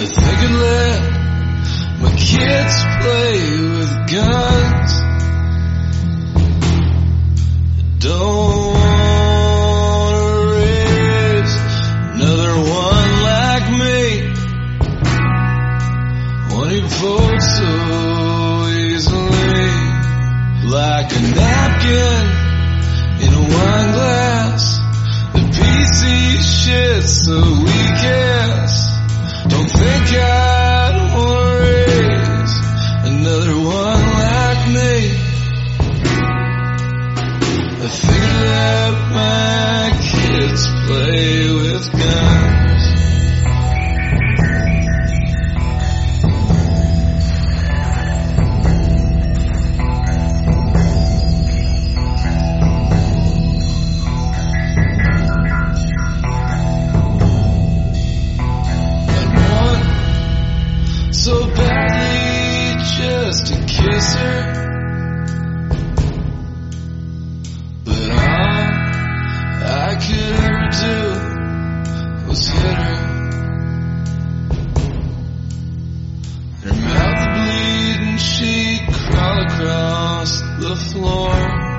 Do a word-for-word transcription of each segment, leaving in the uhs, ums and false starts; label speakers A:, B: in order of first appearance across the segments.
A: If I could let my kids play with guns, don't wanna raise another one like me, wanting folks so easily, like a napkin in a wine glass, a piece of shit so weak ass. Don't think I'd wanna raise another one like me. I figured that my kids play with guns. So badly just to kiss her, but all I could ever do was hit her. Her mouth would bleed and she'd crawl across the floor,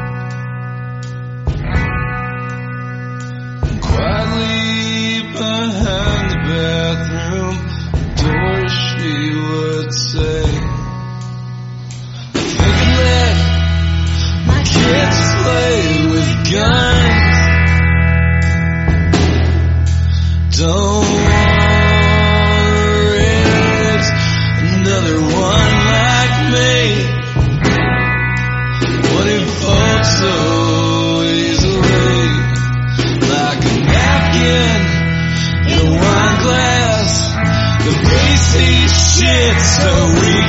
A: and quietly behind the bathroom door she would say, if I could let my kids play with guns, don't wanna raise another one like me, wanting folks so easily, like a napkin in a wine glass, the racy shit so weak.